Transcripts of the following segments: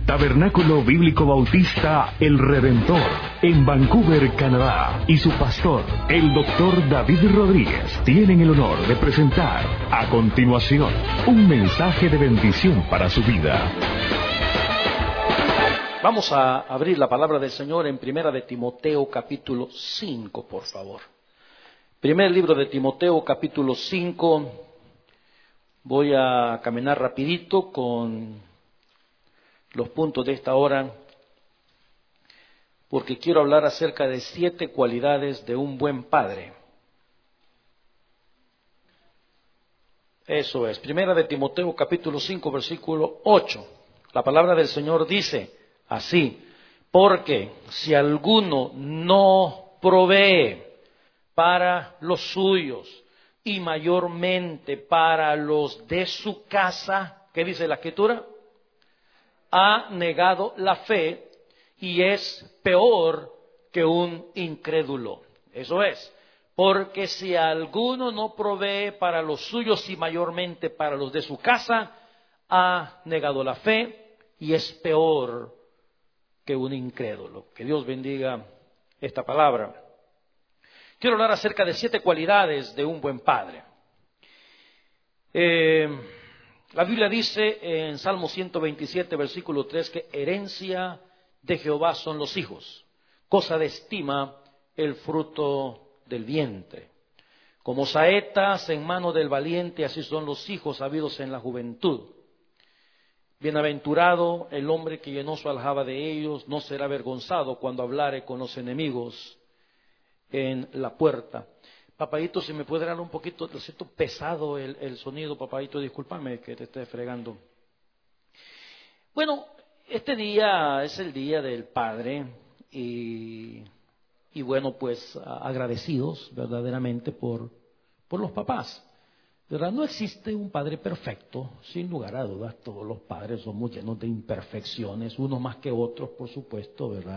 Tabernáculo Bíblico Bautista El Redentor, en Vancouver, Canadá, y su pastor, el Dr. David Rodríguez, tienen el honor de presentar a continuación un mensaje de bendición para su vida. Vamos a abrir la palabra del Señor en Primera de Timoteo capítulo 5, por favor. Primer libro de Timoteo capítulo 5. Voy a caminar rapidito con los puntos de esta hora, porque quiero hablar acerca de 7 cualidades de un buen padre. Eso es, Primera de Timoteo capítulo 5, versículo 8. La palabra del Señor dice así: porque si alguno no provee para los suyos y mayormente para los de su casa, ¿qué dice la Escritura? Ha negado la fe y es peor que un incrédulo. Eso es, porque si alguno no provee para los suyos y mayormente para los de su casa, ha negado la fe y es peor que un incrédulo. Que Dios bendiga esta palabra. Quiero hablar acerca de 7 cualidades de un buen padre. La Biblia dice en Salmo 127, versículo 3, que herencia de Jehová son los hijos, cosa de estima el fruto del vientre. Como saetas en mano del valiente, así son los hijos habidos en la juventud. Bienaventurado el hombre que llenó su aljaba de ellos, no será avergonzado cuando hablare con los enemigos en la puerta. Papadito, si me puede dar un poquito, lo siento pesado el sonido, papadito, discúlpame que te esté fregando. Bueno, este día es el día del Padre y bueno, pues agradecidos verdaderamente por los papás. ¿Verdad? No existe un padre perfecto, sin lugar a dudas, todos los padres somos llenos de imperfecciones, unos más que otros, por supuesto, ¿verdad?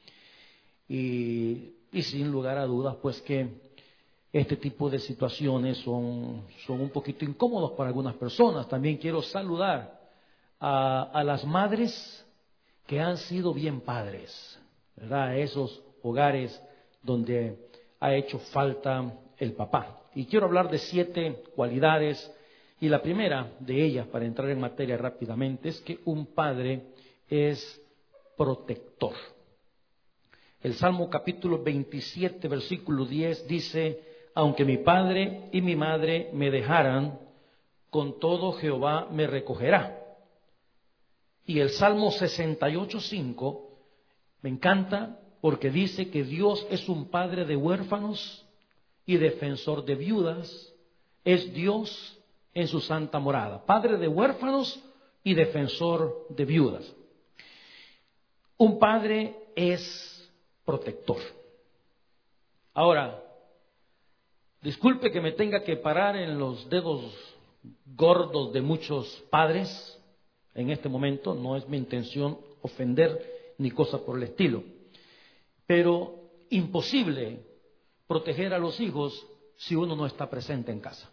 Y sin lugar a dudas, pues que este tipo de situaciones son un poquito incómodos para algunas personas. También quiero saludar a las madres que han sido bien padres, ¿verdad? Esos hogares donde ha hecho falta el papá. Y quiero hablar de 7 cualidades, y la primera de ellas, para entrar en materia rápidamente, es que un padre es protector. El Salmo capítulo 27, versículo 10 dice: aunque mi padre y mi madre me dejaran, con todo Jehová me recogerá. Y el Salmo 68, 5 me encanta porque dice que Dios es un padre de huérfanos y defensor de viudas, es Dios en su santa morada, padre de huérfanos y defensor de viudas. Un padre es protector. Ahora, disculpe que me tenga que parar en los dedos gordos de muchos padres en este momento, no es mi intención ofender ni cosa por el estilo, pero imposible proteger a los hijos si uno no está presente en casa.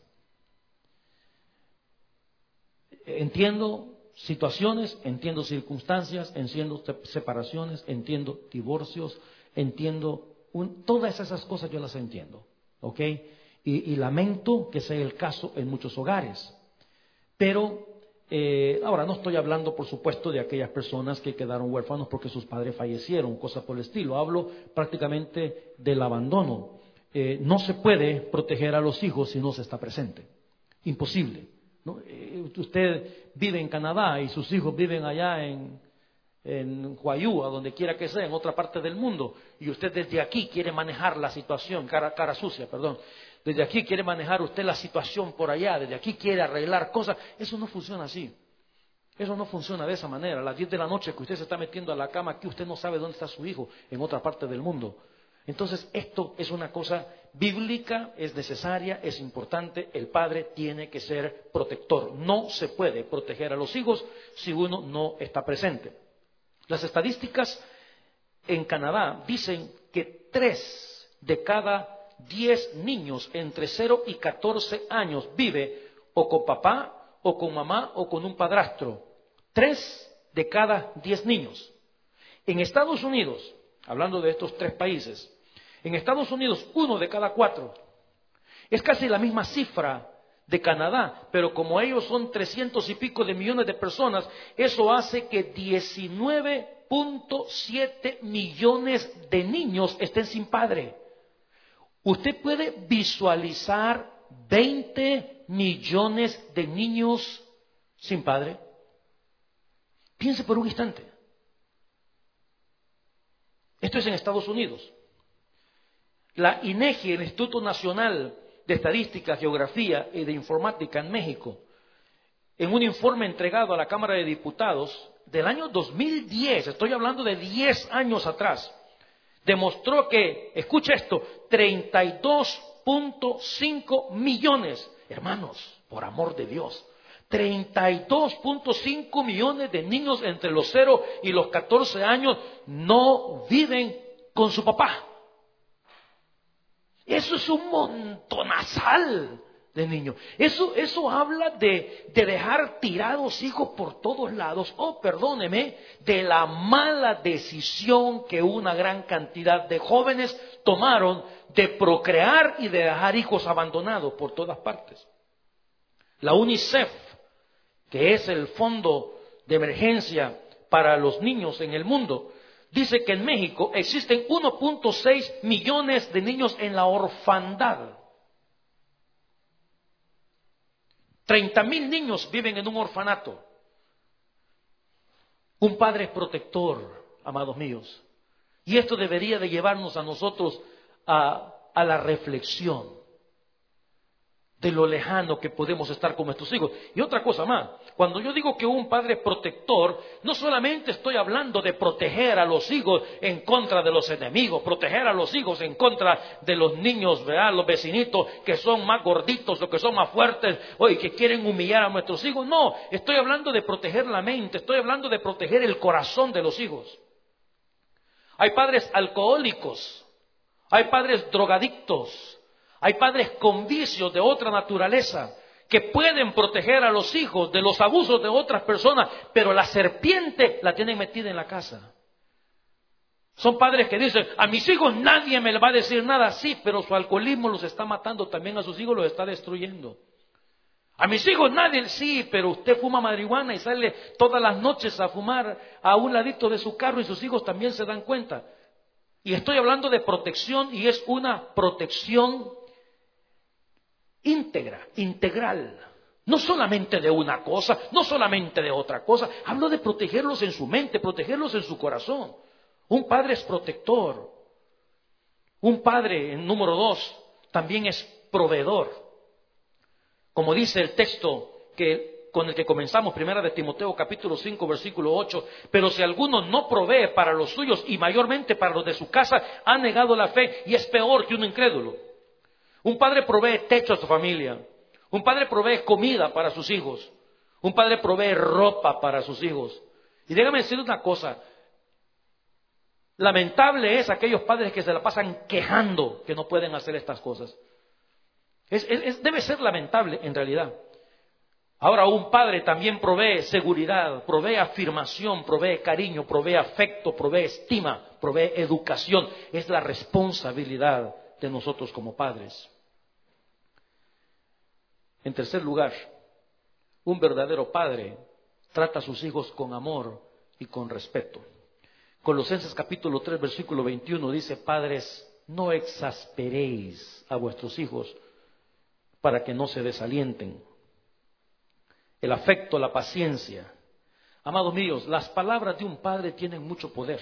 Entiendo situaciones, entiendo circunstancias, entiendo separaciones, entiendo divorcios, entiendo todas esas cosas, yo las entiendo, ¿ok? Y lamento que sea el caso en muchos hogares. Pero ahora no estoy hablando, por supuesto, de aquellas personas que quedaron huérfanos porque sus padres fallecieron, cosas por el estilo. Hablo prácticamente del abandono. No se puede proteger a los hijos si no se está presente. Imposible, ¿no? Usted vive en Canadá y sus hijos viven allá en Huayúa, donde quiera que sea, en otra parte del mundo, y usted desde aquí quiere manejar la situación, cara sucia, perdón. Desde aquí quiere manejar usted la situación por allá, desde aquí quiere arreglar cosas. Eso no funciona así. Eso no funciona de esa manera. A las 10 de la noche que usted se está metiendo a la cama, aquí usted no sabe dónde está su hijo, en otra parte del mundo. Entonces, esto es una cosa bíblica, es necesaria, es importante. El padre tiene que ser protector. No se puede proteger a los hijos si uno no está presente. Las estadísticas en Canadá dicen que 3 de cada 10 niños entre 0 y 14 años vive o con papá, o con mamá, o con un padrastro. 3 de cada 10 niños. En Estados Unidos, hablando de estos 3 países, en Estados Unidos 1 de cada 4. Es casi la misma cifra de Canadá, pero como ellos son 300 y pico de millones de personas, eso hace que 19.7 millones de niños estén sin padre. Usted puede visualizar 20 millones de niños sin padre. Piense por un instante. Esto es en Estados Unidos. La INEGI, el Instituto Nacional de Estadística, Geografía y de Informática en México, en un informe entregado a la Cámara de Diputados del año 2010, estoy hablando de 10 años atrás, demostró que, escucha esto, 32.5 millones, hermanos, por amor de Dios, 32.5 millones de niños entre los 0 y los 14 años no viven con su papá. Eso es un montonazal de niños. Eso habla de dejar tirados hijos por todos lados. Perdóneme, de la mala decisión que una gran cantidad de jóvenes tomaron de procrear y de dejar hijos abandonados por todas partes. La UNICEF, que es el fondo de emergencia para los niños en el mundo, dice que en México existen 1.6 millones de niños en la orfandad. 30,000 niños viven en un orfanato. Un padre protector, amados míos. Y esto debería de llevarnos a nosotros a la reflexión de lo lejano que podemos estar con nuestros hijos. Y otra cosa más, cuando yo digo que un padre protector, no solamente estoy hablando de proteger a los hijos en contra de los enemigos, proteger a los hijos en contra de los niños, ¿verdad? Los vecinitos que son más gorditos o que son más fuertes o que quieren humillar a nuestros hijos. No, estoy hablando de proteger la mente, estoy hablando de proteger el corazón de los hijos. Hay padres alcohólicos, hay padres drogadictos, hay padres con vicios de otra naturaleza que pueden proteger a los hijos de los abusos de otras personas, pero la serpiente la tienen metida en la casa. Son padres que dicen, a mis hijos nadie me le va a decir nada. Sí, pero su alcoholismo los está matando, también a sus hijos los está destruyendo. A mis hijos nadie, sí, pero usted fuma marihuana y sale todas las noches a fumar a un ladito de su carro y sus hijos también se dan cuenta. Y estoy hablando de protección y es una protección íntegra, integral, no solamente de una cosa, no solamente de otra cosa. Hablo de protegerlos en su mente, protegerlos en su corazón. Un padre es protector. Un padre, en número 2, también es proveedor. Como dice el texto con el que comenzamos, 1 de Timoteo capítulo 5, versículo 8, pero si alguno no provee para los suyos y mayormente para los de su casa, ha negado la fe y es peor que un incrédulo. Un padre provee techo a su familia. Un padre provee comida para sus hijos. Un padre provee ropa para sus hijos. Y déjame decir una cosa. Lamentable es aquellos padres que se la pasan quejando que no pueden hacer estas cosas. Debe ser lamentable en realidad. Ahora, un padre también provee seguridad, provee afirmación, provee cariño, provee afecto, provee estima, provee educación. Es la responsabilidad de nosotros como padres. En tercer lugar, un verdadero padre trata a sus hijos con amor y con respeto. Colosenses capítulo 3, versículo 21 dice, padres, no exasperéis a vuestros hijos para que no se desalienten. El afecto, la paciencia. Amados míos, las palabras de un padre tienen mucho poder.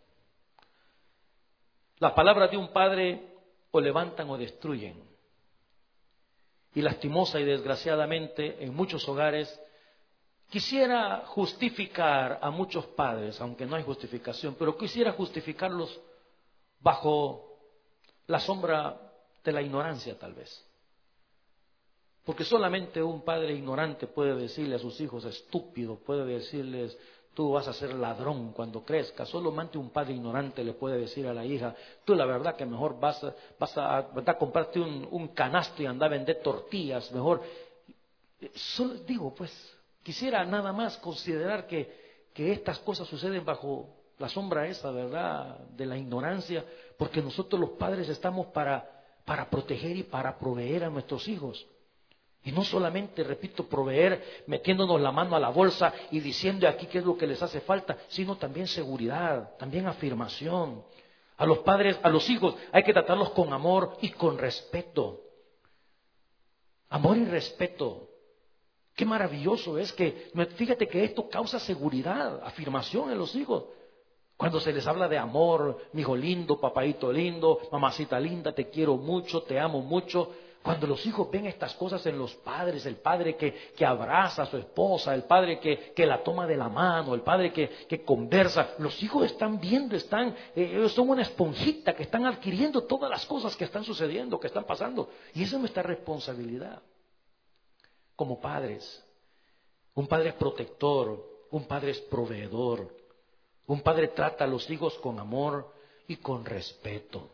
Las palabras de un padre o levantan o destruyen. Y lastimosa y desgraciadamente en muchos hogares quisiera justificar a muchos padres, aunque no hay justificación, pero quisiera justificarlos bajo la sombra de la ignorancia tal vez. Porque solamente un padre ignorante puede decirle a sus hijos estúpido, puede decirles tú vas a ser ladrón cuando crezcas. Solamente un padre ignorante le puede decir a la hija, tú la verdad que mejor vas a comprarte un canasto y andar a vender tortillas, mejor. Quisiera nada más considerar que que estas cosas suceden bajo la sombra esa, ¿verdad?, de la ignorancia, porque nosotros los padres estamos para proteger y para proveer a nuestros hijos. Y no solamente, repito, proveer metiéndonos la mano a la bolsa y diciendo aquí qué es lo que les hace falta, sino también seguridad, también afirmación. A los padres, a los hijos, hay que tratarlos con amor y con respeto. Amor y respeto. Qué maravilloso es que, fíjate que esto causa seguridad, afirmación en los hijos. Cuando se les habla de amor, mi hijo lindo, papaito lindo, mamacita linda, te quiero mucho, te amo mucho. Cuando los hijos ven estas cosas en los padres, el padre que abraza a su esposa, el padre que la toma de la mano, el padre que conversa, los hijos están viendo, ellos son una esponjita que están adquiriendo todas las cosas que están sucediendo, que están pasando. Y esa es nuestra responsabilidad como padres. Un padre es protector, un padre es proveedor, un padre trata a los hijos con amor y con respeto.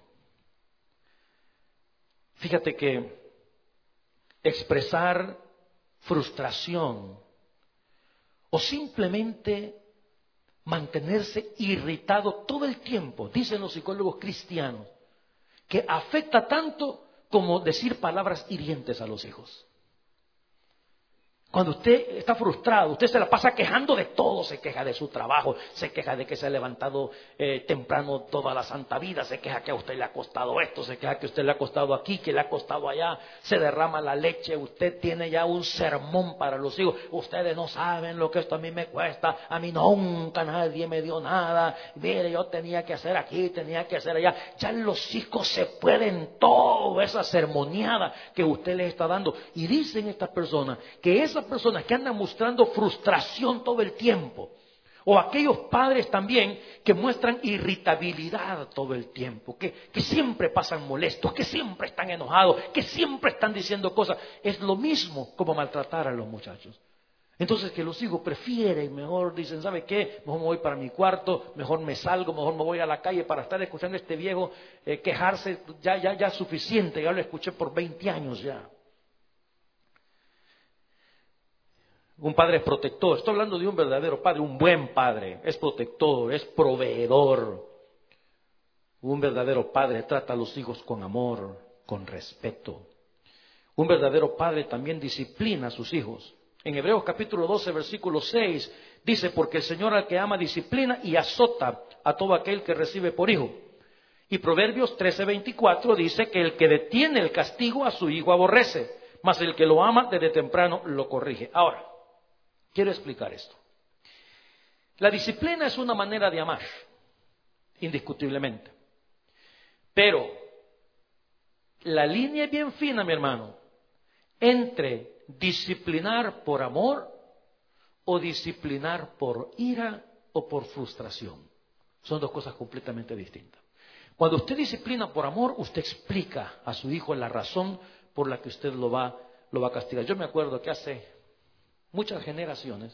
Fíjate que expresar frustración o simplemente mantenerse irritado todo el tiempo, dicen los psicólogos cristianos, que afecta tanto como decir palabras hirientes a los hijos. Cuando usted está frustrado, usted se la pasa quejando de todo, se queja de su trabajo, se queja de que se ha levantado temprano toda la santa vida, se queja que a usted le ha costado esto, se queja que a usted le ha costado aquí, que le ha costado allá, se derrama la leche, usted tiene ya un sermón para los hijos, ustedes no saben lo que esto a mí me cuesta, a mí nunca nadie me dio nada, mire yo tenía que hacer aquí, tenía que hacer allá, ya los hijos se pueden toda esa sermoneada que usted les está dando. Y dicen estas personas que esas personas que andan mostrando frustración todo el tiempo, o aquellos padres también que muestran irritabilidad todo el tiempo, que siempre pasan molestos, que siempre están enojados, que siempre están diciendo cosas, es lo mismo como maltratar a los muchachos. Entonces que los hijos prefieren, mejor dicen, ¿sabe qué? Mejor me voy para mi cuarto, mejor me salgo, mejor me voy a la calle para estar escuchando a este viejo quejarse, ya es suficiente, ya lo escuché por 20 años ya. Un padre es protector, estoy hablando de un verdadero padre, un buen padre, es protector, es proveedor. Un verdadero padre trata a los hijos con amor, con respeto. Un verdadero padre también disciplina a sus hijos. En Hebreos capítulo 12, versículo 6, dice, porque el Señor al que ama disciplina y azota a todo aquel que recibe por hijo. Y Proverbios 13, 24 dice que el que detiene el castigo a su hijo aborrece, mas el que lo ama desde temprano lo corrige. Ahora, quiero explicar esto. La disciplina es una manera de amar, indiscutiblemente. Pero la línea es bien fina, mi hermano, entre disciplinar por amor o disciplinar por ira o por frustración. Son dos cosas completamente distintas. Cuando usted disciplina por amor, usted explica a su hijo la razón por la que usted lo va a castigar. Yo me acuerdo que hace muchas generaciones,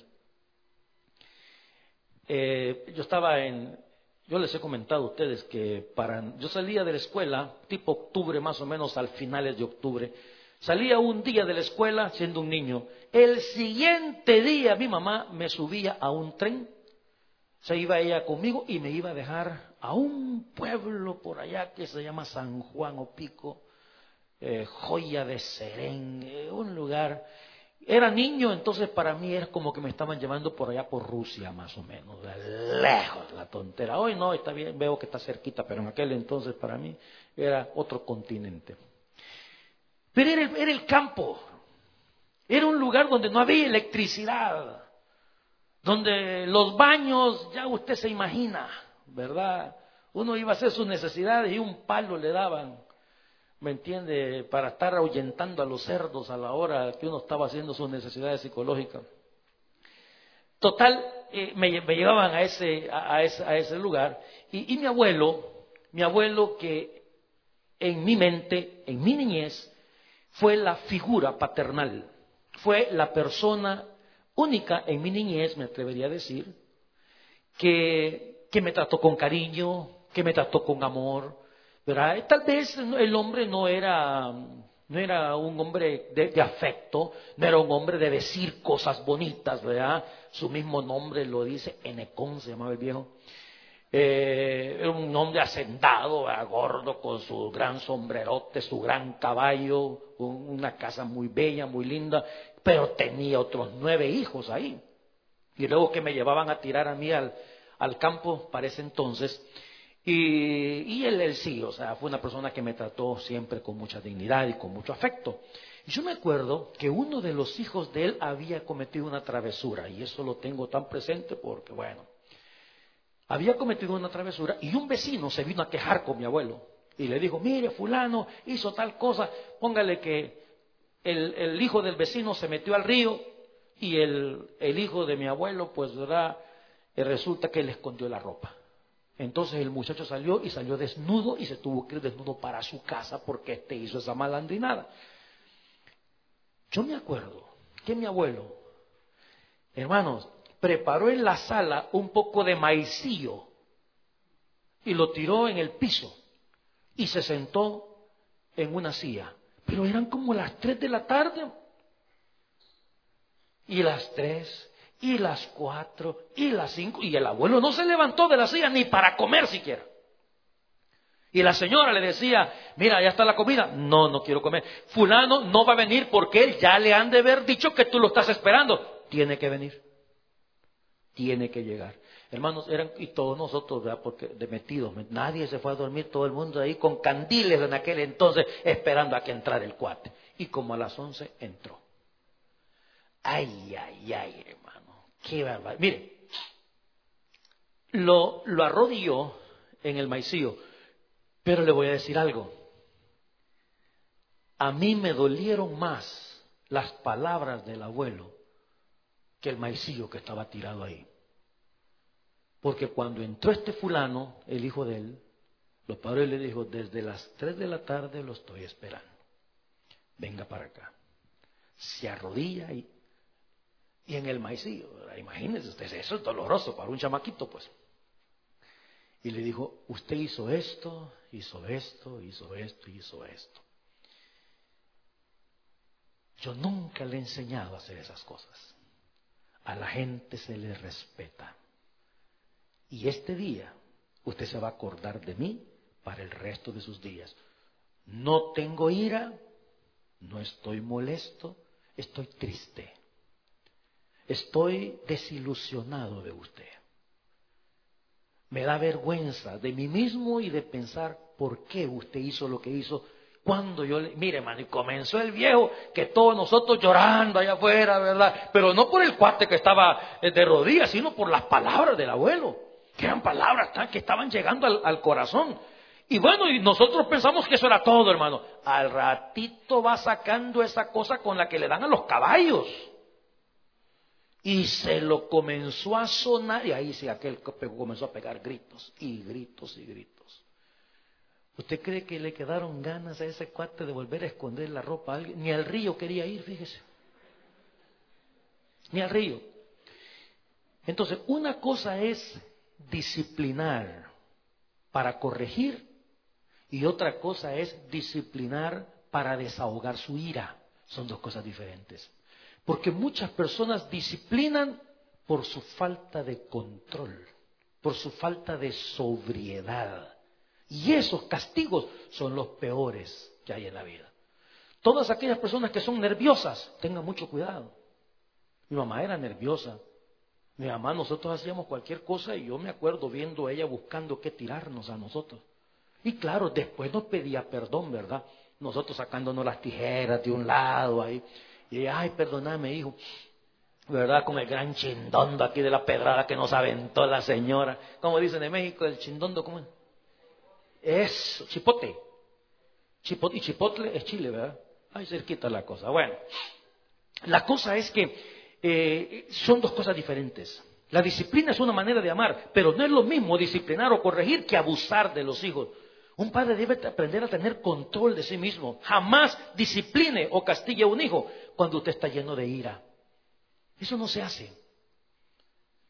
yo les he comentado a ustedes que yo salía de la escuela, tipo octubre más o menos, al finales de octubre, salía un día de la escuela siendo un niño, el siguiente día mi mamá me subía a un tren, se iba ella conmigo y me iba a dejar a un pueblo por allá que se llama San Juan o Pico, Joya de Serén, un lugar. Era niño, entonces para mí es como que me estaban llevando por allá por Rusia más o menos, de lejos, la tontera. Hoy no, está bien, veo que está cerquita, pero en aquel entonces para mí era otro continente. Pero era el campo, era un lugar donde no había electricidad, donde los baños, ya usted se imagina, ¿verdad? Uno iba a hacer sus necesidades y un palo le daban, ¿me entiende? Para estar ahuyentando a los cerdos a la hora que uno estaba haciendo sus necesidades psicológicas. Total, me llevaban a ese lugar y mi abuelo que en mi mente, en mi niñez, fue la figura paternal, fue la persona única en mi niñez, me atrevería a decir, que me trató con cariño, que me trató con amor, ¿verdad? Tal vez el hombre no era No era un hombre de afecto, no era un hombre de decir cosas bonitas, ¿verdad? Su mismo nombre lo dice, Enecón se llamaba el viejo. Era un hombre hacendado, ¿verdad? Gordo, con su gran sombrerote, su gran caballo, una casa muy bella, muy linda, pero tenía otros 9 hijos ahí. Y luego que me llevaban a tirar a mí al campo para ese entonces. Y él sí, o sea, fue una persona que me trató siempre con mucha dignidad y con mucho afecto. Y yo me acuerdo que uno de los hijos de él había cometido una travesura, y eso lo tengo tan presente porque, bueno, había cometido una travesura y un vecino se vino a quejar con mi abuelo. Y le dijo, mire, fulano hizo tal cosa, póngale que el hijo del vecino se metió al río y el hijo de mi abuelo, pues, ¿verdad? Resulta que le escondió la ropa. Entonces el muchacho salió desnudo y se tuvo que ir desnudo para su casa porque hizo esa malandrinada. Yo me acuerdo que mi abuelo, hermanos, preparó en la sala un poco de maicillo y lo tiró en el piso y se sentó en una silla. Pero eran como las 3 de la tarde. Y las 3, y las 4, y las 5, y el abuelo no se levantó de la silla ni para comer siquiera. Y la señora le decía, mira, ya está la comida. No, no quiero comer. Fulano no va a venir porque él ya le han de haber dicho que tú lo estás esperando. Tiene que venir. Tiene que llegar. Hermanos, eran, y todos nosotros, ¿verdad? Porque de metidos, nadie se fue a dormir, todo el mundo ahí con candiles en aquel entonces, esperando a que entrara el cuate. Y como a las 11 entró. Ay, ay, ay, hermano, qué barbaridad. Mire, lo arrodilló en el maicillo, pero le voy a decir algo. A mí me dolieron más las palabras del abuelo que el maicillo que estaba tirado ahí. Porque cuando entró este fulano, el hijo de él, los padres le dijo, desde las 3 de la tarde lo estoy esperando. Venga para acá. Se arrodilla y en el maicillo, imagínense ustedes, eso es doloroso para un chamaquito, pues. Y le dijo, usted hizo esto, hizo esto, hizo esto, hizo esto. Yo nunca le he enseñado a hacer esas cosas. A la gente se le respeta. Y este día, usted se va a acordar de mí para el resto de sus días. No tengo ira, no estoy molesto, estoy triste. Estoy desilusionado de usted. Me da vergüenza de mí mismo y de pensar por qué usted hizo lo que hizo. Cuando yo le... Mire, hermano, y comenzó el viejo, que todos nosotros llorando allá afuera, ¿verdad? Pero no por el cuate que estaba de rodillas, sino por las palabras del abuelo, que eran palabras que estaban llegando al corazón. Y bueno, y nosotros pensamos que eso era todo, hermano. Al ratito va sacando esa cosa con la que le dan a los caballos. Y se lo comenzó a sonar, y ahí sí aquel comenzó a pegar gritos, y gritos, y gritos. ¿Usted cree que le quedaron ganas a ese cuate de volver a esconder la ropa a alguien? Ni al río quería ir, fíjese. Ni al río. Entonces, una cosa es disciplinar para corregir, y otra cosa es disciplinar para desahogar su ira. Son 2 cosas diferentes. Porque muchas personas disciplinan por su falta de control, por su falta de sobriedad. Y esos castigos son los peores que hay en la vida. Todas aquellas personas que son nerviosas, tengan mucho cuidado. Mi mamá era nerviosa. Mi mamá, nosotros hacíamos cualquier cosa y yo me acuerdo viendo a ella buscando qué tirarnos a nosotros. Y claro, después nos pedía perdón, ¿verdad? Nosotros sacándonos las tijeras de un lado ahí. Y ella, ay, perdóname, hijo, ¿verdad? Con el gran chindondo aquí de la pedrada que nos aventó la señora. Como dicen en México, el chindondo, ¿cómo es? Es chipote. Y chipotle es chile, ¿verdad? Ay, cerquita la cosa. Bueno, la cosa es que son 2 cosas diferentes. La disciplina es una manera de amar, pero no es lo mismo disciplinar o corregir que abusar de los hijos. Un padre debe aprender a tener control de sí mismo. Jamás discipline o castigue a un hijo cuando usted está lleno de ira. Eso no se hace.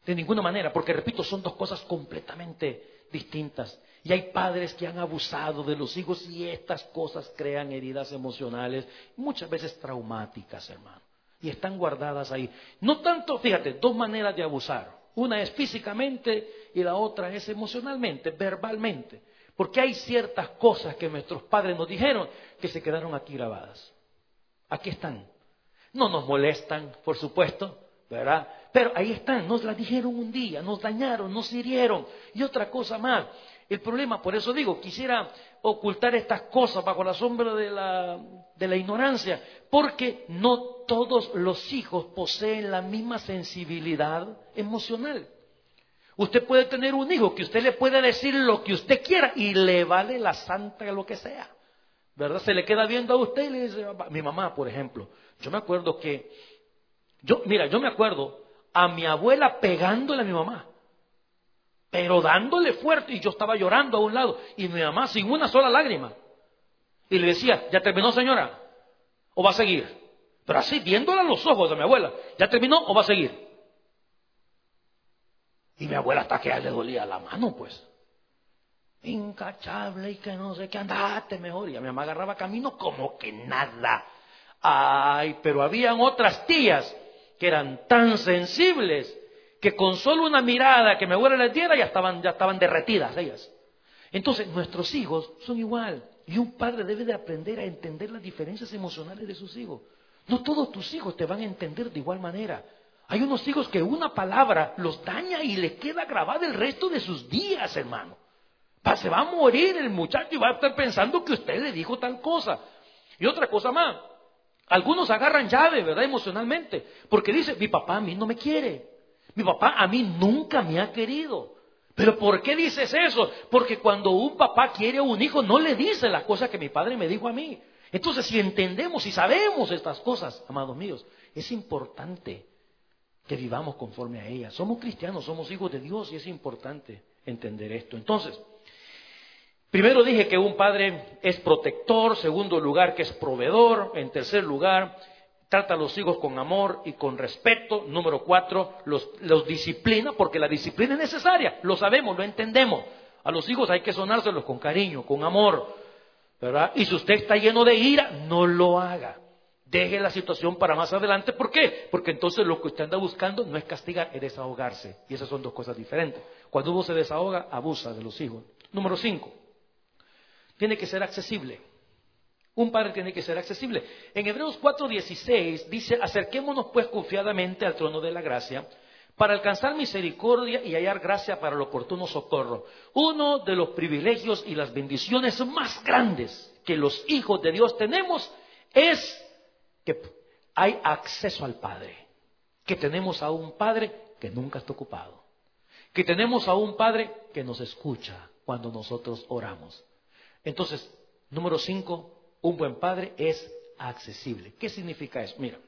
De ninguna manera, porque repito, son dos cosas completamente distintas. Y hay padres que han abusado de los hijos y estas cosas crean heridas emocionales, muchas veces traumáticas, hermano. Y están guardadas ahí. No tanto, fíjate, dos maneras de abusar. Una es físicamente y la otra es emocionalmente, verbalmente. Porque hay ciertas cosas que nuestros padres nos dijeron que se quedaron aquí grabadas. Aquí están. No nos molestan, por supuesto, ¿verdad? Pero ahí están, nos las dijeron un día, nos dañaron, nos hirieron. Y otra cosa más, el problema, por eso digo, quisiera ocultar estas cosas bajo la sombra de la ignorancia, porque no todos los hijos poseen la misma sensibilidad emocional. Usted puede tener un hijo que usted le puede decir lo que usted quiera y le vale la santa lo que sea, ¿verdad? Se le queda viendo a usted y le dice, mi mamá, por ejemplo, yo me acuerdo yo me acuerdo a mi abuela pegándole a mi mamá, pero dándole fuerte, y yo estaba llorando a un lado, y mi mamá sin una sola lágrima, y le decía, ¿ya terminó, señora? ¿O va a seguir? Pero así, viéndola a los ojos de mi abuela, ¿ya terminó o va a seguir? Y mi abuela hasta que a le dolía la mano, pues. Incachable y que no sé qué, andate mejor. Y a mi mamá agarraba camino como que nada. Ay, pero habían otras tías que eran tan sensibles que con solo una mirada que mi abuela les diera ya estaban derretidas ellas. Entonces, nuestros hijos son igual. Y un padre debe de aprender a entender las diferencias emocionales de sus hijos. No todos tus hijos te van a entender de igual manera. Hay unos hijos que una palabra los daña y le queda grabada el resto de sus días, hermano. Se va a morir el muchacho y va a estar pensando que usted le dijo tal cosa. Y otra cosa más, algunos agarran llave, ¿verdad? Emocionalmente, porque dice, mi papá a mí no me quiere, mi papá a mí nunca me ha querido. ¿Pero por qué dices eso? Porque cuando un papá quiere a un hijo no le dice las cosas que mi padre me dijo a mí. Entonces, si entendemos y sabemos estas cosas, amados míos, es importante que vivamos conforme a ellas. Somos cristianos, somos hijos de Dios y es importante entender esto. Entonces, primero dije que un padre es protector, segundo lugar que es proveedor, en tercer lugar trata a los hijos con amor y con respeto, número 4 los disciplina, porque la disciplina es necesaria, lo sabemos, lo entendemos. A los hijos hay que sonárselos con cariño, con amor, ¿verdad? Y si usted está lleno de ira, no lo haga. Deje la situación para más adelante. ¿Por qué? Porque entonces lo que usted anda buscando no es castigar, es desahogarse. Y esas son dos cosas diferentes. Cuando uno se desahoga, abusa de los hijos. Número 5. Tiene que ser accesible. Un padre tiene que ser accesible. En Hebreos 4:16 dice, acerquémonos pues confiadamente al trono de la gracia para alcanzar misericordia y hallar gracia para el oportuno socorro. Uno de los privilegios y las bendiciones más grandes que los hijos de Dios tenemos es que hay acceso al Padre, que tenemos a un Padre que nunca está ocupado, que tenemos a un Padre que nos escucha cuando nosotros oramos. Entonces, número 5, un buen padre es accesible. ¿Qué significa eso? Mira,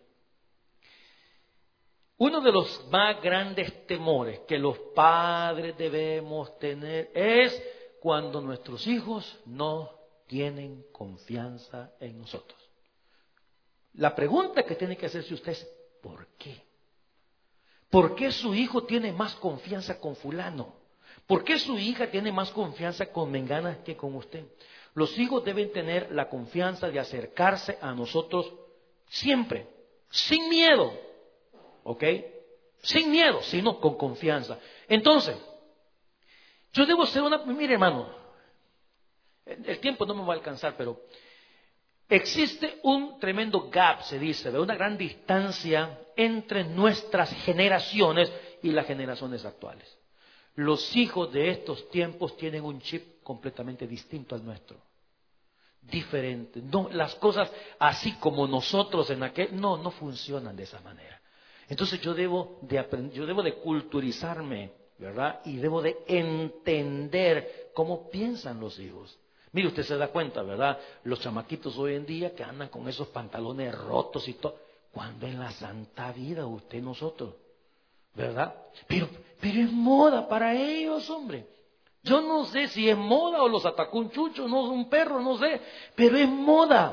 uno de los más grandes temores que los padres debemos tener es cuando nuestros hijos no tienen confianza en nosotros. La pregunta que tiene que hacerse usted es, ¿por qué? ¿Por qué su hijo tiene más confianza con fulano? ¿Por qué su hija tiene más confianza con mengana que con usted? Los hijos deben tener la confianza de acercarse a nosotros siempre, sin miedo, ¿ok? Sin miedo, sino con confianza. Entonces, yo debo ser mire hermano, el tiempo no me va a alcanzar, pero existe un tremendo gap, se dice, de una gran distancia entre nuestras generaciones y las generaciones actuales. Los hijos de estos tiempos tienen un chip completamente distinto al nuestro. Diferente. No, las cosas así como nosotros en no funcionan de esa manera. Entonces yo debo de culturizarme, ¿verdad? Y debo de entender cómo piensan los hijos. Mire, usted se da cuenta, ¿verdad? Los chamaquitos hoy en día que andan con esos pantalones rotos y todo. ¿Cuándo en la santa vida usted nosotros? ¿Verdad? Pero es moda para ellos, hombre. Yo no sé si es moda o los atacó un chucho, no un perro, no sé. Pero es moda.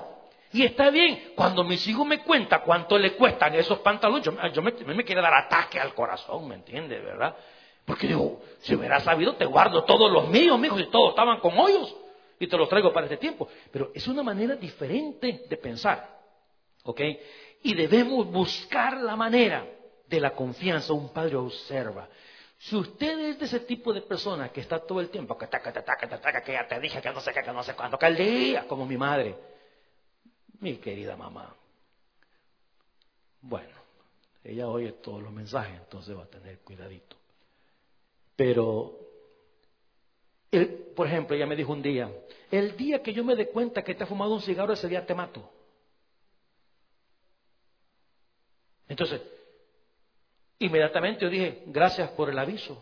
Y está bien, cuando mis hijos me cuentan cuánto le cuestan esos pantalones, yo me quiere dar ataque al corazón, ¿me entiendes, verdad? Porque digo, si hubiera sabido, te guardo todos los míos, mijos, y todos estaban con hoyos, y te los traigo para este tiempo. Pero es una manera diferente de pensar, ¿ok? Y debemos buscar la manera de la confianza. Un padre observa. Si usted es de ese tipo de persona que está todo el tiempo, que ya te dije, que no sé qué, que no sé cuándo, que al día, como mi madre, mi querida mamá. Bueno, ella oye todos los mensajes, entonces va a tener cuidadito. Pero, por ejemplo, ella me dijo un día, el día que yo me dé cuenta que te has fumado un cigarro, ese día te mato. Entonces, inmediatamente yo dije, gracias por el aviso.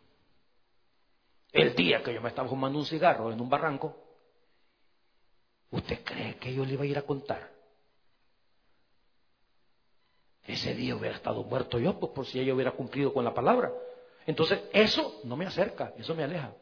El día que yo me estaba fumando un cigarro en un barranco, ¿usted cree que yo le iba a ir a contar? Ese día hubiera estado muerto yo, pues por si ella hubiera cumplido con la palabra. Entonces, eso no me acerca, eso me aleja.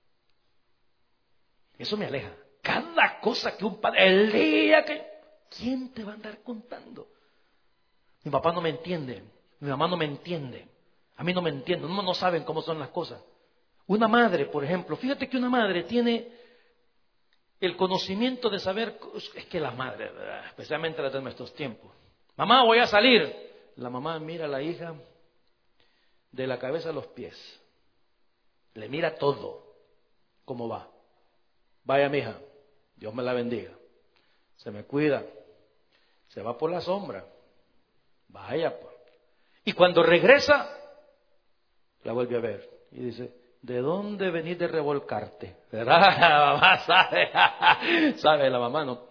Eso me aleja. Cada cosa que un padre, el día que... ¿Quién te va a andar contando? Mi papá no me entiende, mi mamá no me entiende, a mí no me entiende, no saben cómo son las cosas. Una madre, por ejemplo, fíjate que una madre tiene el conocimiento de saber, es que las madres, especialmente las de nuestros tiempos, mamá, voy a salir. La mamá mira a la hija de la cabeza a los pies, le mira todo, cómo va. Vaya, mija, Dios me la bendiga, se me cuida, se va por la sombra, vaya pues. Y cuando regresa, la vuelve a ver y dice, ¿de dónde venís de revolcarte? ¿Verdad? La mamá sabe, sabe la mamá, ¿no?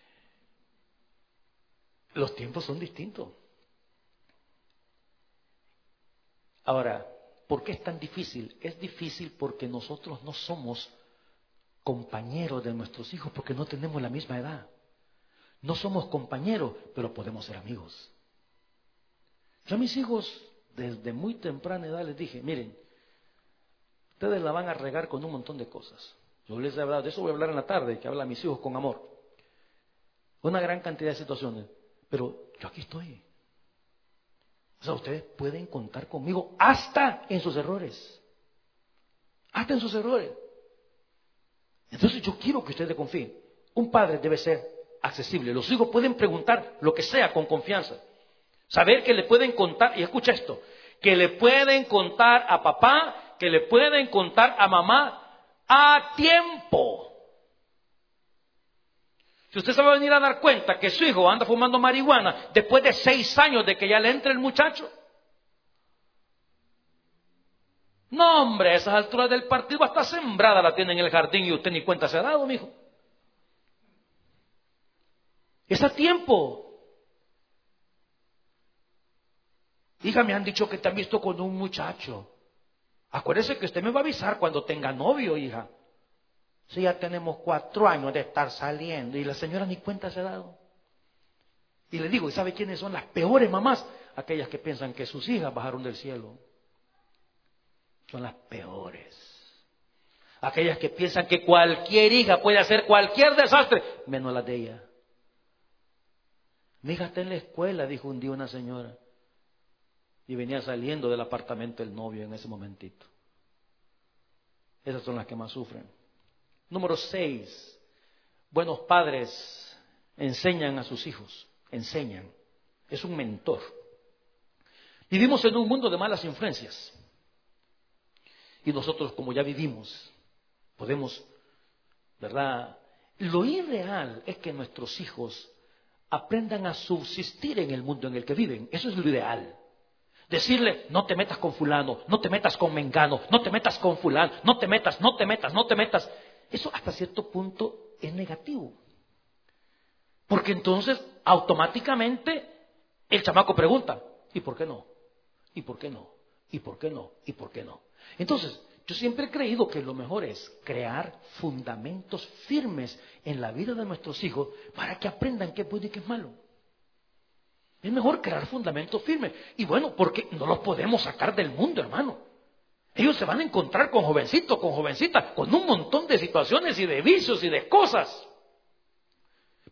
Los tiempos son distintos. Ahora, ¿por qué es tan difícil? Es difícil porque nosotros no somos compañeros de nuestros hijos, porque no tenemos la misma edad. No somos compañeros, pero podemos ser amigos. Yo a mis hijos, desde muy temprana edad, les dije, miren, ustedes la van a regar con un montón de cosas. Yo les he hablado, de eso voy a hablar en la tarde, que habla a mis hijos con amor. Una gran cantidad de situaciones, pero yo aquí estoy. O sea, ustedes pueden contar conmigo hasta en sus errores. Hasta en sus errores. Entonces yo quiero que ustedes confíen. Un padre debe ser accesible. Los hijos pueden preguntar lo que sea con confianza. Saber que le pueden contar, y escucha esto, que le pueden contar a papá, que le pueden contar a mamá a tiempo. Si usted se va a venir a dar cuenta que su hijo anda fumando marihuana después de 6 años de que ya le entre el muchacho. No, hombre, a esas alturas del partido hasta sembrada la tiene en el jardín y usted ni cuenta se ha dado, mijo. Es a tiempo. Hija, me han dicho que te han visto con un muchacho. Acuérdese que usted me va a avisar cuando tenga novio, hija. Si ya tenemos 4 años de estar saliendo y la señora ni cuenta se ha dado. Y le digo, ¿y sabe quiénes son las peores mamás? Aquellas que piensan que sus hijas bajaron del cielo. Son las peores. Aquellas que piensan que cualquier hija puede hacer cualquier desastre, menos las de ella. Mi hija está en la escuela, dijo un día una señora. Y venía saliendo del apartamento el novio en ese momentito. Esas son las que más sufren. Número 6. Buenos padres enseñan a sus hijos. Enseñan. Es un mentor. Vivimos en un mundo de malas influencias. Y nosotros, como ya vivimos, podemos, ¿verdad? Lo irreal es que nuestros hijos aprendan a subsistir en el mundo en el que viven. Eso es lo ideal. Decirle, no te metas con fulano, no te metas con mengano, no te metas con fulano, no te metas. Eso hasta cierto punto es negativo. Porque entonces, automáticamente, el chamaco pregunta, ¿y por qué no? ¿Y por qué no? ¿Y por qué no? ¿Y por qué no? Entonces, yo siempre he creído que lo mejor es crear fundamentos firmes en la vida de nuestros hijos para que aprendan qué es bueno y qué es malo. Es mejor crear fundamentos firmes. Y bueno, porque no los podemos sacar del mundo, hermano. Ellos se van a encontrar con jovencitos, con jovencitas, con un montón de situaciones y de vicios y de cosas.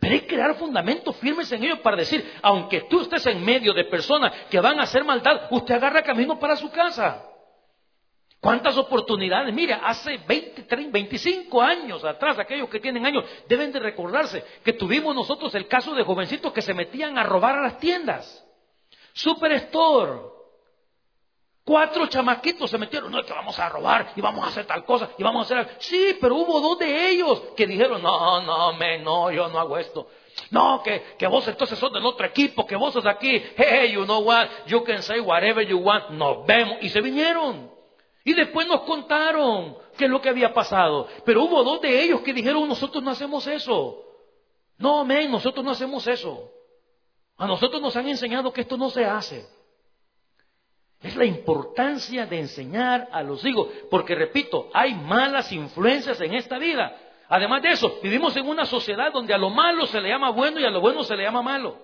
Pero hay que dar fundamentos firmes en ellos para decir, aunque tú estés en medio de personas que van a hacer maldad, usted agarra camino para su casa. ¿Cuántas oportunidades? Mira, hace 20, 30, 25 años atrás, aquellos que tienen años, deben de recordarse que tuvimos nosotros el caso de jovencitos que se metían a robar a las tiendas. Superstore. 4 chamaquitos se metieron, no, es que vamos a robar y vamos a hacer tal cosa y vamos a hacer... Sí, pero hubo 2 de ellos que dijeron, no, yo no hago esto. No, que vos entonces sos del otro equipo, que vos sos aquí. Hey, you know what, you can say whatever you want. Nos vemos. Y se vinieron. Y después nos contaron qué es lo que había pasado. Pero hubo 2 de ellos que dijeron, nosotros no hacemos eso. No, amén, nosotros no hacemos eso. A nosotros nos han enseñado que esto no se hace. Es la importancia de enseñar a los hijos. Porque, repito, hay malas influencias en esta vida. Además de eso, vivimos en una sociedad donde a lo malo se le llama bueno y a lo bueno se le llama malo.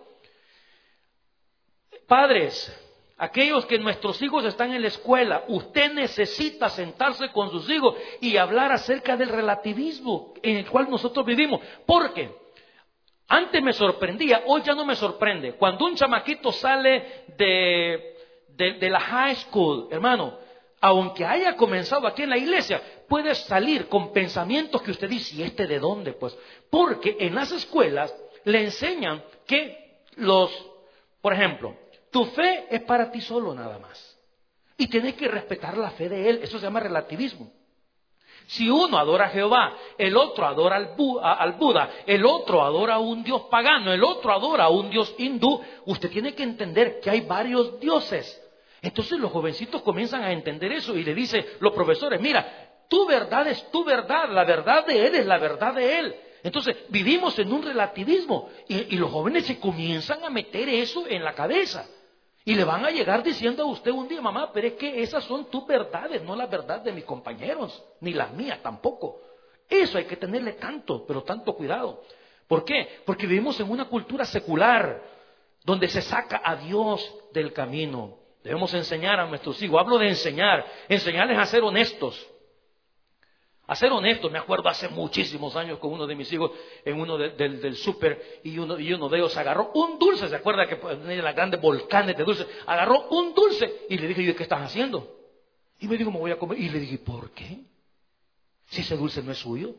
Padres, aquellos que nuestros hijos están en la escuela, usted necesita sentarse con sus hijos y hablar acerca del relativismo en el cual nosotros vivimos. Porque antes me sorprendía, hoy ya no me sorprende. Cuando un chamaquito sale de la high school, hermano, aunque haya comenzado aquí en la iglesia, puede salir con pensamientos que usted dice, ¿y este de dónde? Pues, porque en las escuelas le enseñan que por ejemplo, tu fe es para ti solo nada más. Y tienes que respetar la fe de él. Eso se llama relativismo. Si uno adora a Jehová, el otro adora al Buda, el otro adora a un dios pagano, el otro adora a un dios hindú, usted tiene que entender que hay varios dioses. Entonces los jovencitos comienzan a entender eso y le dicen los profesores, mira, tu verdad es tu verdad, la verdad de él es la verdad de él. Entonces vivimos en un relativismo y los jóvenes se comienzan a meter eso en la cabeza. Y le van a llegar diciendo a usted un día, mamá, pero es que esas son tus verdades, no las verdades de mis compañeros, ni las mías tampoco. Eso hay que tenerle tanto, pero tanto cuidado. ¿Por qué? Porque vivimos en una cultura secular, donde se saca a Dios del camino. Debemos enseñar a nuestros hijos, hablo de enseñarles a ser honestos. A ser honestos, me acuerdo hace muchísimos años con uno de mis hijos en uno del súper y uno de ellos agarró un dulce, ¿se acuerda que tenía las grandes volcanes de dulce? Agarró un dulce y le dije yo, ¿qué estás haciendo? Y me dijo, me voy a comer. Y le dije, ¿por qué? Si ese dulce no es suyo.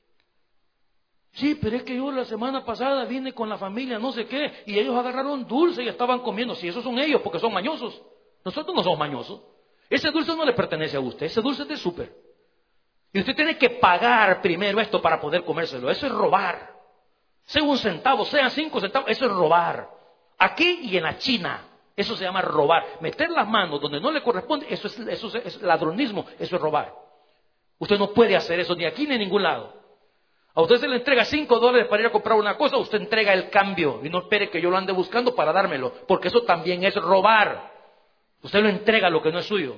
Sí, pero es que yo la semana pasada vine con la familia, no sé qué, y ellos agarraron dulce y estaban comiendo. Si esos son ellos, porque son mañosos. Nosotros no somos mañosos. Ese dulce no le pertenece a usted, ese dulce es de súper. Y usted tiene que pagar primero esto para poder comérselo. Eso es robar. Sea 1 centavo, sea 5 centavos, eso es robar. Aquí y en la China, eso se llama robar. Meter las manos donde no le corresponde, eso es ladronismo, eso es robar. Usted no puede hacer eso ni aquí ni en ningún lado. A usted se le entrega $5 para ir a comprar una cosa, usted entrega el cambio y no espere que yo lo ande buscando para dármelo, porque eso también es robar. Usted lo entrega lo que no es suyo.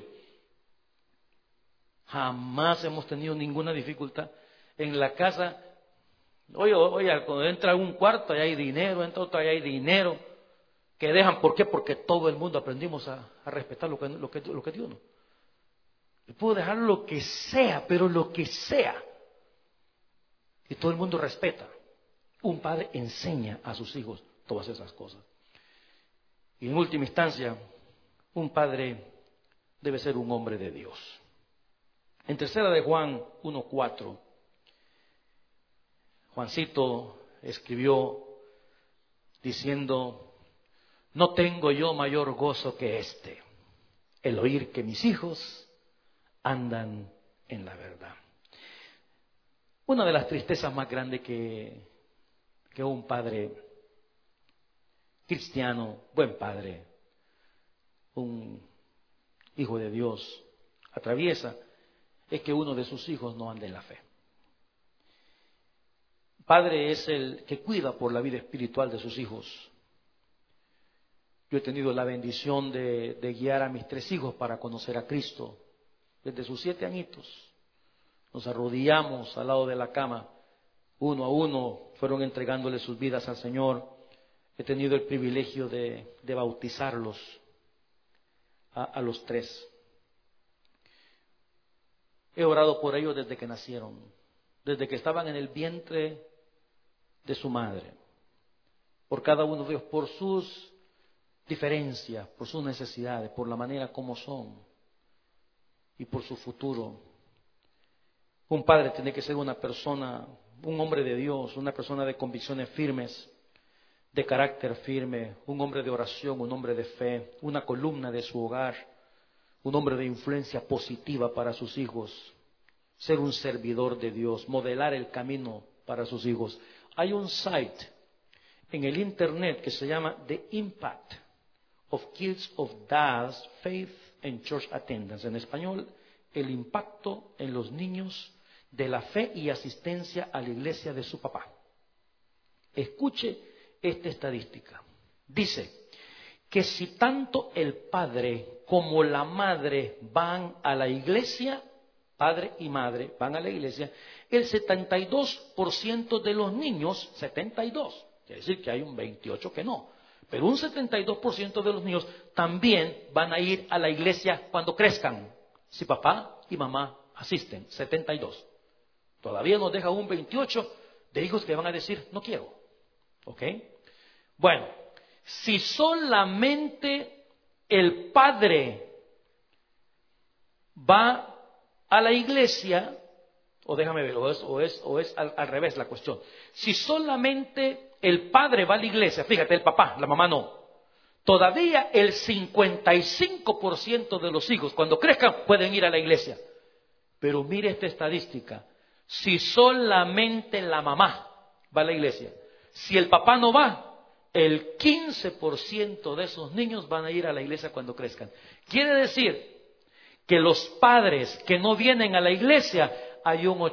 Jamás hemos tenido ninguna dificultad en la casa. Oye, cuando entra a un cuarto ahí hay dinero, entra otro ahí hay dinero que dejan. ¿Por qué? Porque todo el mundo aprendimos a respetar lo que Dios nos. Yo puedo dejar lo que sea, pero lo que sea. Y todo el mundo respeta. Un padre enseña a sus hijos todas esas cosas. Y en última instancia, un padre debe ser un hombre de Dios. En 3 de Juan 1:4, Juancito escribió diciendo, no tengo yo mayor gozo que el oír que mis hijos andan en la verdad. Una de las tristezas más grandes que un padre cristiano, buen padre, un hijo de Dios atraviesa, es que uno de sus hijos no ande en la fe. Padre es el que cuida por la vida espiritual de sus hijos. Yo he tenido la bendición de guiar a mis 3 hijos para conocer a Cristo. Desde sus 7 añitos nos arrodillamos al lado de la cama, uno a uno fueron entregándole sus vidas al Señor. He tenido el privilegio de bautizarlos a los 3. He orado por ellos desde que nacieron, desde que estaban en el vientre de su madre. por cada uno de ellos, por sus diferencias, por sus necesidades, por la manera como son y por su futuro. Un padre tiene que ser una persona, un hombre de Dios, una persona de convicciones firmes, de carácter firme, un hombre de oración, un hombre de fe, una columna de su hogar, un hombre de influencia positiva para sus hijos, ser un servidor de Dios, modelar el camino para sus hijos. Hay un site en el internet que se llama The Impact of Kids of Dads, Faith and Church Attendance. En español, el impacto en los niños de la fe y asistencia a la iglesia de su papá. Escuche esta estadística. Dice que si tanto el padre como la madre van a la iglesia, padre y madre van a la iglesia, el 72% de los niños, 72, quiere decir que hay un 28% que no, pero un 72% de los niños también van a ir a la iglesia cuando crezcan, si papá y mamá asisten, 72. Todavía nos deja un 28% de hijos que van a decir, no quiero. ¿Ok? Bueno, si solamente el padre va a la iglesia, o déjame ver, o es al revés la cuestión. Si solamente el padre va a la iglesia, fíjate, el papá, la mamá no. Todavía el 55% de los hijos, cuando crezcan, pueden ir a la iglesia. Pero mire esta estadística. Si solamente la mamá va a la iglesia, si el papá no va, el 15% de esos niños van a ir a la iglesia cuando crezcan. Quiere decir que los padres que no vienen a la iglesia, hay un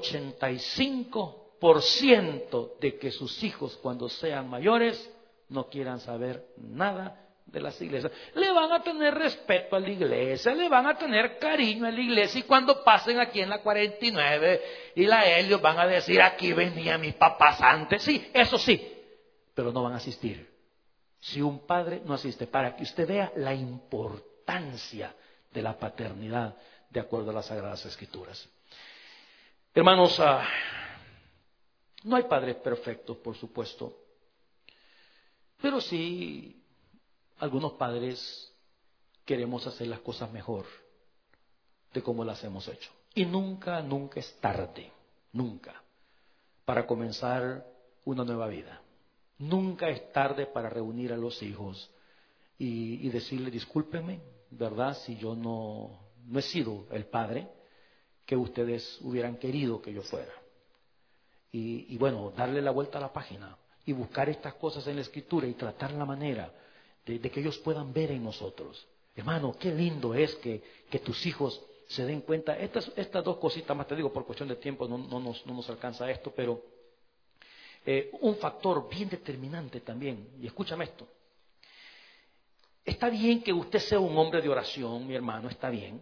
85% de que sus hijos cuando sean mayores no quieran saber nada de las iglesias. Le van a tener respeto a la iglesia, le van a tener cariño a la iglesia, y cuando pasen aquí en la 49 y la Helios van a decir, aquí venían mis papás antes. Sí, eso sí, pero no van a asistir. Si un padre no asiste, para que usted vea la importancia de la paternidad de acuerdo a las Sagradas Escrituras. Hermanos, no hay padres perfectos, por supuesto, pero sí algunos padres queremos hacer las cosas mejor de como las hemos hecho. Y nunca es tarde, nunca, para comenzar una nueva vida. Nunca es tarde para reunir a los hijos y decirle, discúlpenme, ¿verdad? Si yo no he sido el padre que ustedes hubieran querido que yo fuera. Y bueno, darle la vuelta a la página y buscar estas cosas en la Escritura y tratar la manera de que ellos puedan ver en nosotros. Hermano, qué lindo es que tus hijos se den cuenta. Estas dos cositas más, te digo, por cuestión de tiempo no nos alcanza esto, pero un factor bien determinante también, y escúchame esto. Está bien que usted sea un hombre de oración, mi hermano, está bien.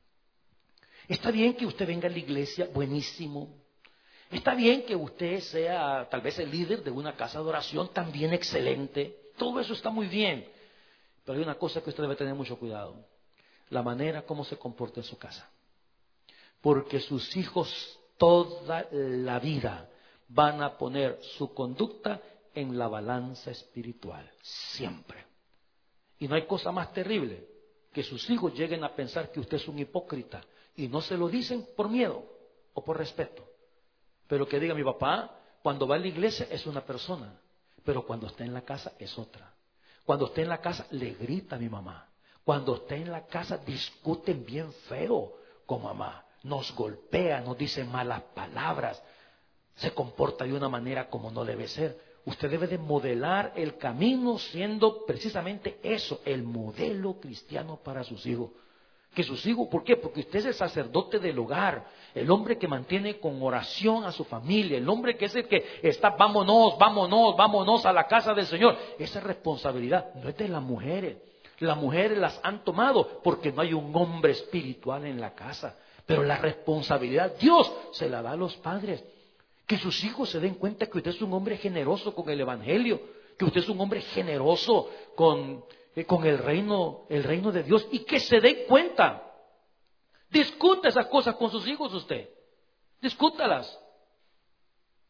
Está bien que usted venga a la iglesia, buenísimo. Está bien que usted sea tal vez el líder de una casa de oración, también excelente. Todo eso está muy bien. Pero hay una cosa que usted debe tener mucho cuidado. La manera como se comporta en su casa. Porque sus hijos toda la vida van a poner su conducta en la balanza espiritual. Siempre. Y no hay cosa más terrible que sus hijos lleguen a pensar que usted es un hipócrita. Y no se lo dicen por miedo o por respeto. Pero que diga, mi papá, cuando va a la iglesia es una persona, pero cuando está en la casa es otra. Cuando está en la casa le grita a mi mamá. Cuando está en la casa discuten bien feo con mamá. Nos golpea, nos dice malas palabras. Se comporta de una manera como no debe ser. Usted debe de modelar el camino siendo precisamente eso, el modelo cristiano para sus hijos. Que sus hijos, ¿por qué? Porque usted es el sacerdote del hogar, el hombre que mantiene con oración a su familia, el hombre que es el que está, vámonos a la casa del Señor. Esa responsabilidad no es de las mujeres. Las mujeres las han tomado porque no hay un hombre espiritual en la casa. Pero la responsabilidad Dios se la da a los padres. Que sus hijos se den cuenta que usted es un hombre generoso con el Evangelio, que usted es un hombre generoso con el reino de Dios, y que se den cuenta. Discuta esas cosas con sus hijos usted. Discútalas.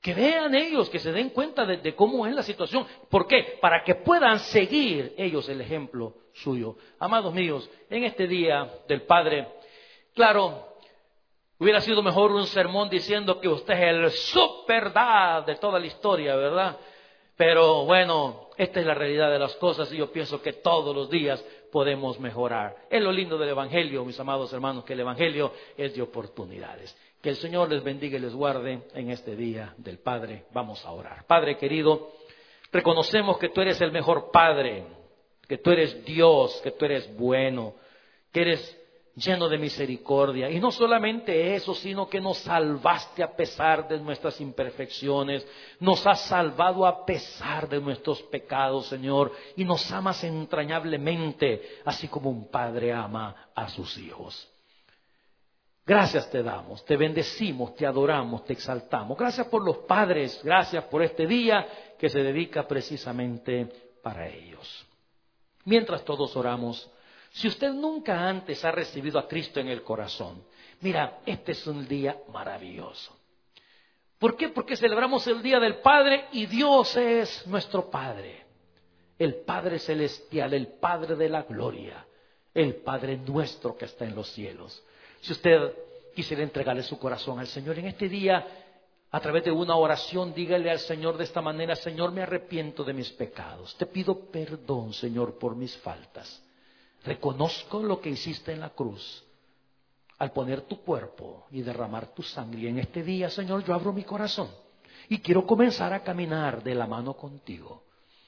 Que vean ellos, que se den cuenta de cómo es la situación. ¿Por qué? Para que puedan seguir ellos el ejemplo suyo. Amados míos, en este día del Padre, claro, hubiera sido mejor un sermón diciendo que usted es el superdad de toda la historia, ¿verdad? Pero bueno, esta es la realidad de las cosas y yo pienso que todos los días podemos mejorar. Es lo lindo del Evangelio, mis amados hermanos, que el Evangelio es de oportunidades. Que el Señor les bendiga y les guarde en este día del Padre. Vamos a orar. Padre querido, reconocemos que tú eres el mejor Padre, que tú eres Dios, que tú eres bueno, que eres lleno de misericordia. Y no solamente eso, sino que nos salvaste a pesar de nuestras imperfecciones. Nos has salvado a pesar de nuestros pecados, Señor. Y nos amas entrañablemente, así como un padre ama a sus hijos. Gracias te damos, te bendecimos, te adoramos, te exaltamos. Gracias por los padres, gracias por este día que se dedica precisamente para ellos. Mientras todos oramos, si usted nunca antes ha recibido a Cristo en el corazón, mira, este es un día maravilloso. ¿Por qué? Porque celebramos el Día del Padre y Dios es nuestro Padre. El Padre celestial, el Padre de la gloria, el Padre nuestro que está en los cielos. Si usted quisiera entregarle su corazón al Señor en este día, a través de una oración, dígale al Señor de esta manera: Señor, me arrepiento de mis pecados. Te pido perdón, Señor, por mis faltas. Reconozco lo que hiciste en la cruz al poner tu cuerpo y derramar tu sangre. Y en este día, Señor, yo abro mi corazón y quiero comenzar a caminar de la mano contigo.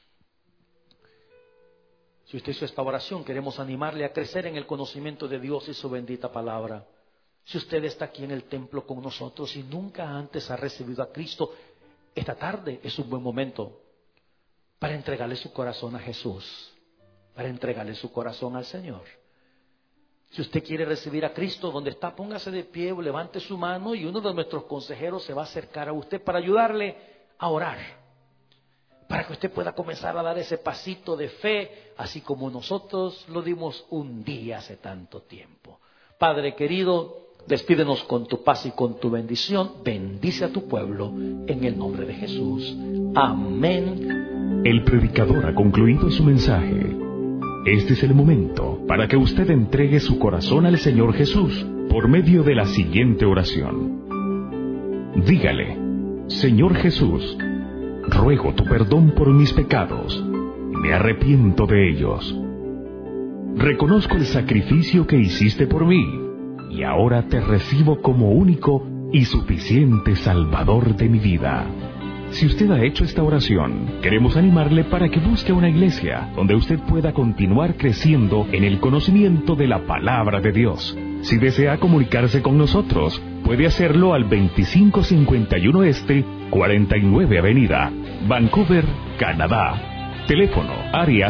Si usted hizo esta oración, queremos animarle a crecer en el conocimiento de Dios y su bendita palabra. Si usted está aquí en el templo con nosotros y nunca antes ha recibido a Cristo, esta tarde es un buen momento para entregarle su corazón a Jesús, para entregarle su corazón al Señor. Si usted quiere recibir a Cristo, donde está, póngase de pie o levante su mano y uno de nuestros consejeros se va a acercar a usted para ayudarle a orar, para que usted pueda comenzar a dar ese pasito de fe, así como nosotros lo dimos un día hace tanto tiempo. Padre querido, despídenos con tu paz y con tu bendición. Bendice a tu pueblo en el nombre de Jesús. Amén. El predicador ha concluido su mensaje. Este es el momento para que usted entregue su corazón al Señor Jesús por medio de la siguiente oración. Dígale: Señor Jesús, ruego tu perdón por mis pecados. Me arrepiento de ellos. Reconozco el sacrificio que hiciste por mí y ahora te recibo como único y suficiente Salvador de mi vida. Si usted ha hecho esta oración, queremos animarle para que busque una iglesia donde usted pueda continuar creciendo en el conocimiento de la palabra de Dios. Si desea comunicarse con nosotros, puede hacerlo al 2551 Este, 49 Avenida, Vancouver, Canadá. Teléfono área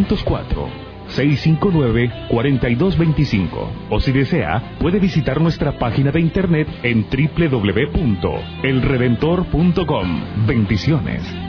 604-659-4225. O si desea, puede visitar nuestra página de internet en www.elredentor.com. Bendiciones.